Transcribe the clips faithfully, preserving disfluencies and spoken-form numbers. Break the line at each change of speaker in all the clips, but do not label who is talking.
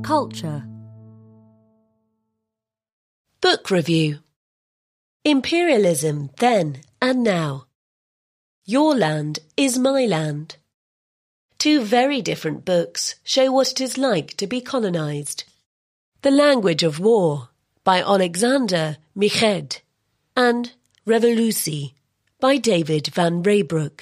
culture. Book review. Imperialism then and now. Your land is my land. Two very different books show what it is like to be colonised. The Language of War by Alexander Miched and Revolutie by David Van Raybroek.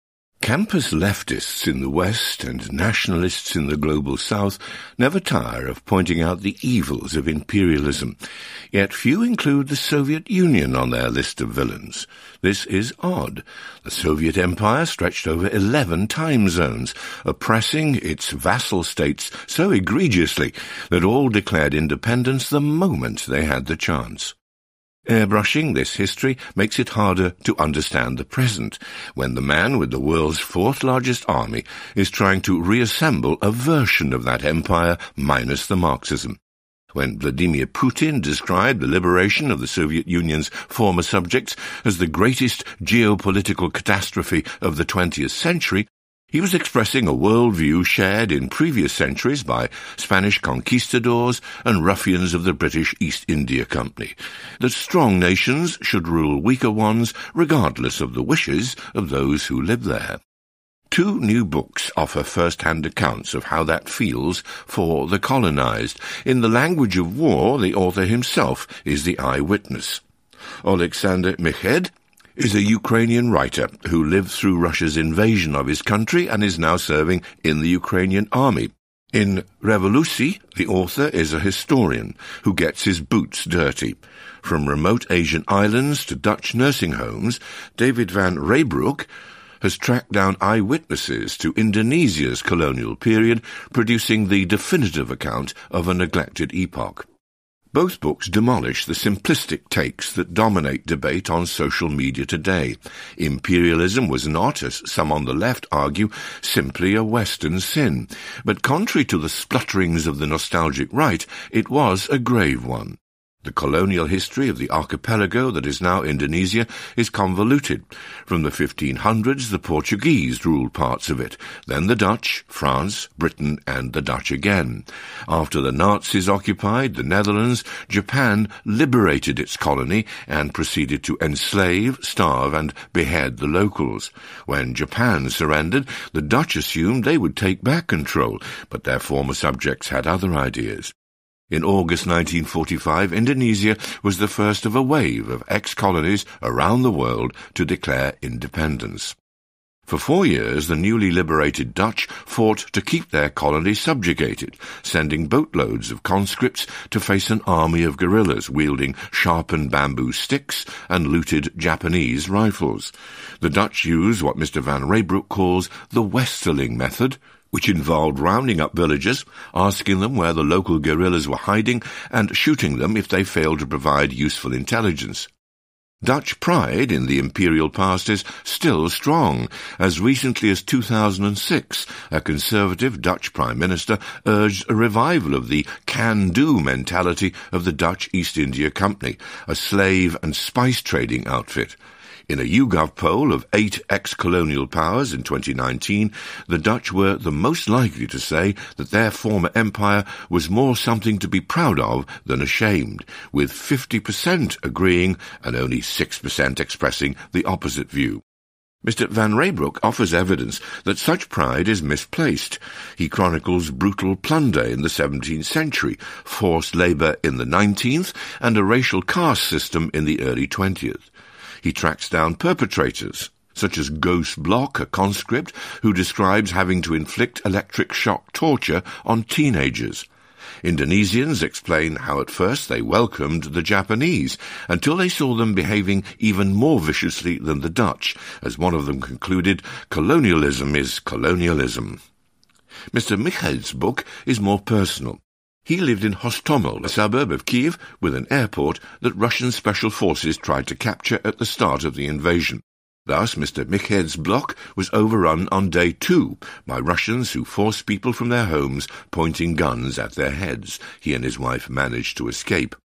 Campus leftists in the West and nationalists in the global South never tire of pointing out the evils of imperialism, yet few include the Soviet Union on their list of villains. This is odd. The Soviet Empire stretched over eleven time zones, oppressing its vassal states so egregiously that all declared independence the moment they had the chance. Airbrushing this history makes it harder to understand the present, when the man with the world's fourth largest army is trying to reassemble a version of that empire minus the Marxism. When Vladimir Putin described the liberation of the Soviet Union's former subjects as the greatest geopolitical catastrophe of the twentieth century, he was expressing a worldview shared in previous centuries by Spanish conquistadors and ruffians of the British East India Company, that strong nations should rule weaker ones regardless of the wishes of those who live there. Two new books offer first-hand accounts of how that feels for the colonized. In The Language of War, the author himself is the eyewitness. Alexander Miched is a Ukrainian writer who lived through Russia's invasion of his country and is now serving in the Ukrainian army. In Revolutie, the author is a historian who gets his boots dirty. From remote Asian islands to Dutch nursing homes, David Van Raybroek has tracked down eyewitnesses to Indonesia's colonial period, producing the definitive account of a neglected epoch. Both books demolish the simplistic takes that dominate debate on social media today. Imperialism was not, as some on the left argue, simply a Western sin, but contrary to the splutterings of the nostalgic right, it was a grave one. The colonial history of the archipelago that is now Indonesia is convoluted. From the fifteen hundreds, the Portuguese ruled parts of it, then the Dutch, France, Britain, and the Dutch again. After the Nazis occupied the Netherlands, Japan liberated its colony and proceeded to enslave, starve, and behead the locals. When Japan surrendered, the Dutch assumed they would take back control, but their former subjects had other ideas. In August nineteen forty-five, Indonesia was the first of a wave of ex-colonies around the world to declare independence. For four years, the newly liberated Dutch fought to keep their colony subjugated, sending boatloads of conscripts to face an army of guerrillas wielding sharpened bamboo sticks and looted Japanese rifles. The Dutch used what Mister Van Raybroek calls the Westerling method, which involved rounding up villagers, asking them where the local guerrillas were hiding, and shooting them if they failed to provide useful intelligence. Dutch pride in the imperial past is still strong. As recently as two thousand six, a conservative Dutch Prime Minister urged a revival of the can-do mentality of the Dutch East India Company, a slave and spice trading outfit. In a YouGov poll of eight ex-colonial powers in twenty nineteen, the Dutch were the most likely to say that their former empire was more something to be proud of than ashamed, with fifty percent agreeing and only six percent expressing the opposite view. Mister Van Raybroek offers evidence that such pride is misplaced. He chronicles brutal plunder in the seventeenth century, forced labour in the nineteenth, and a racial caste system in the early twentieth. He tracks down perpetrators, such as Ghost Block, a conscript who describes having to inflict electric shock torture on teenagers. Indonesians explain how at first they welcomed the Japanese, until they saw them behaving even more viciously than the Dutch. As one of them concluded, colonialism is colonialism. Mister Miched's book is more personal. He lived in Hostomel, a suburb of Kiev, with an airport that Russian special forces tried to capture at the start of the invasion. Thus, Mister Miched's block was overrun on day two by Russians who forced people from their homes, pointing guns at their heads. He and his wife managed to escape.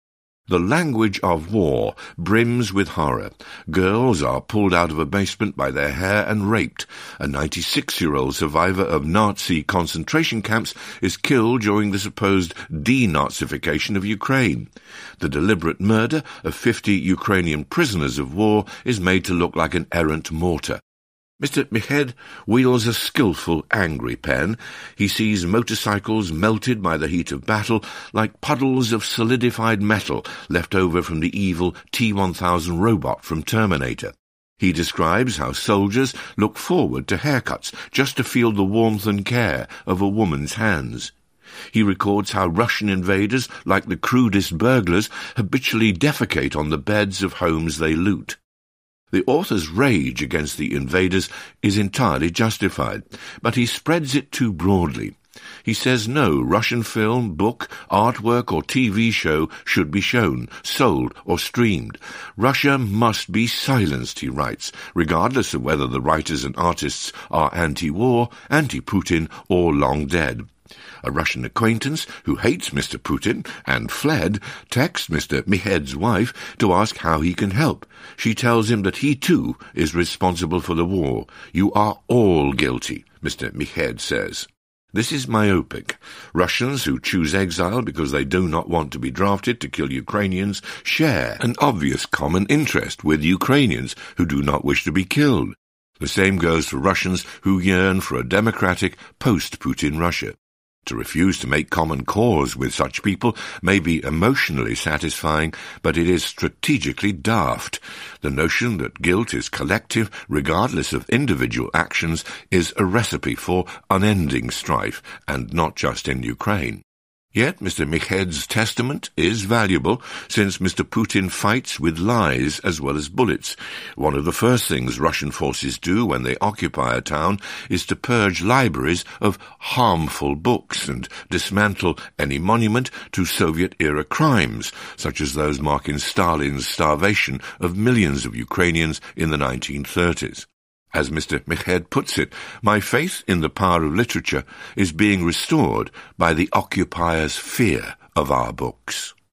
The language of war brims with horror. Girls are pulled out of a basement by their hair and raped. A ninety-six-year-old survivor of Nazi concentration camps is killed during the supposed denazification of Ukraine. The deliberate murder of fifty Ukrainian prisoners of war is made to look like an errant mortar. Mister Mihed wields a skilful, angry pen. He sees motorcycles melted by the heat of battle like puddles of solidified metal left over from the evil T one thousand robot from Terminator. He describes how soldiers look forward to haircuts just to feel the warmth and care of a woman's hands. He records how Russian invaders, like the crudest burglars, habitually defecate on the beds of homes they loot. The author's rage against the invaders is entirely justified, but he spreads it too broadly. He says no Russian film, book, artwork or T V show should be shown, sold or streamed. Russia must be silenced, he writes, regardless of whether the writers and artists are anti-war, anti-Putin or long dead. A Russian acquaintance who hates Mister Putin and fled texts Mister Mihed's wife to ask how he can help. She tells him that he too is responsible for the war. You are all guilty, Mister Mihed says. This is myopic. Russians who choose exile because they do not want to be drafted to kill Ukrainians share an obvious common interest with Ukrainians who do not wish to be killed. The same goes for Russians who yearn for a democratic, post-Putin Russia. To refuse to make common cause with such people may be emotionally satisfying, but it is strategically daft. The notion that guilt is collective, regardless of individual actions, is a recipe for unending strife, and not just in Ukraine. Yet Mister Mihed's testament is valuable, since Mister Putin fights with lies as well as bullets. One of the first things Russian forces do when they occupy a town is to purge libraries of harmful books and dismantle any monument to Soviet-era crimes, such as those marking Stalin's starvation of millions of Ukrainians in the nineteen thirties. As Mister Mihed puts it, my faith in the power of literature is being restored by the occupiers' fear of our books.